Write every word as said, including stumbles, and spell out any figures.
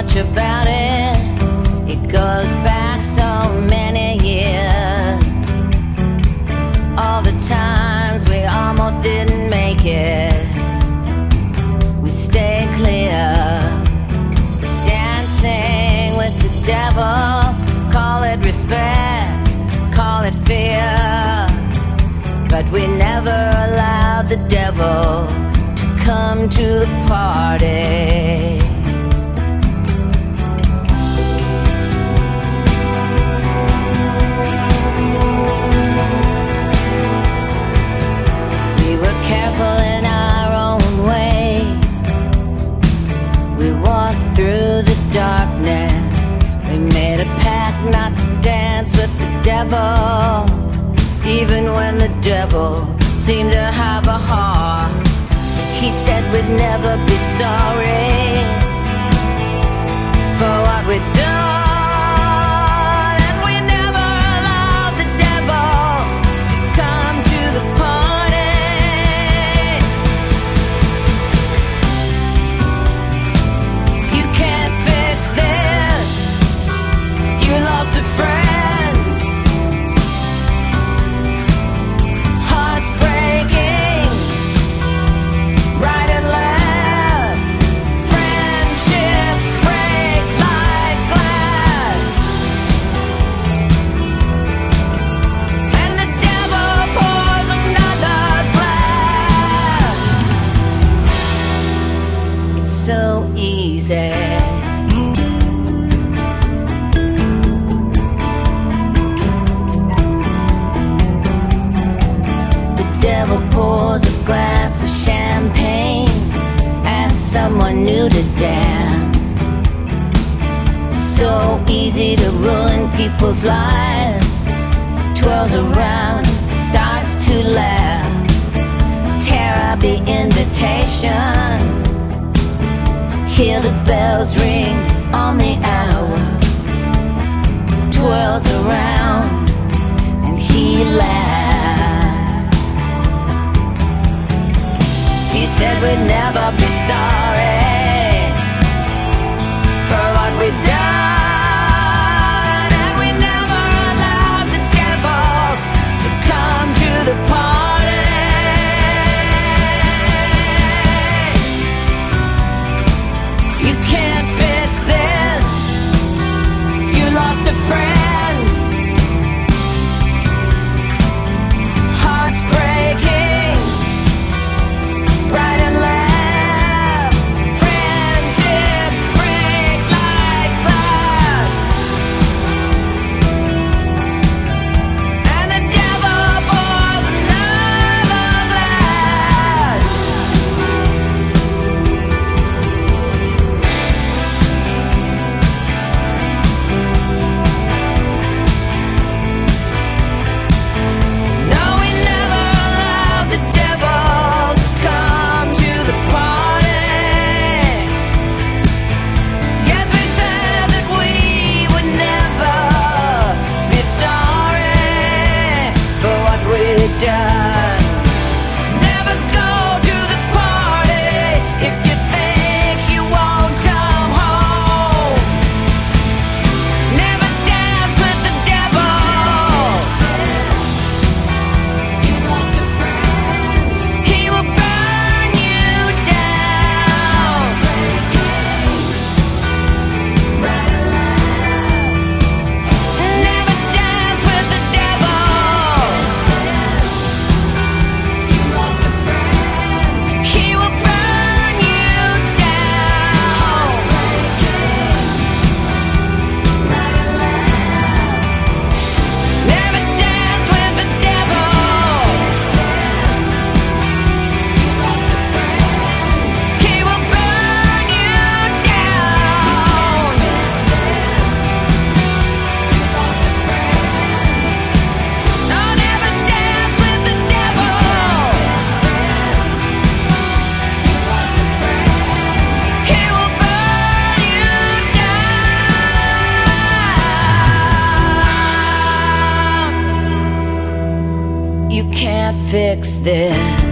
much about it. It goes back so many years. All the times we almost didn't make it, we stayed clear. Dancing with the devil, call it respect, call it fear. But we never allowed the devil to come to the party. We were careful in our own way. We walked through the darkness. We made a pact not to dance with the devil, even when the devil seemed to have a heart. He said we'd never be sorry for what we'd done, and we never allowed the devil to come to the party. You can't fix this. You lost a friend. So easy. The devil pours a glass of champagne, asks someone new to dance. It's so easy to ruin people's lives. Twirls around, starts to laugh, tear up the invitation. Hear the bells ring on the hour. Twirls around and he laughs. He said we'd never be sorry for what we'd done, and we never allowed the devil to come to the party. You can't fix this. You lost a friend. Hearts breaking, right and left. Friendships break like glass, and the devil pours another glass. No, we never allowed the devils to come to the party. Yes, we said that we would never be sorry for what we'd done. Never go to the party if you think you won't come home. Never dance with the devil. You lost a friend. He will burn you down. Right and left. Never dance with the devil. You lost a friend. He will burn you down. Right and left. Never dance with the devil. You lost a friend. He will burn you down. You lost a friend. No, never dance with the devil. You lost a friend. He will burn you down. You can't fix this.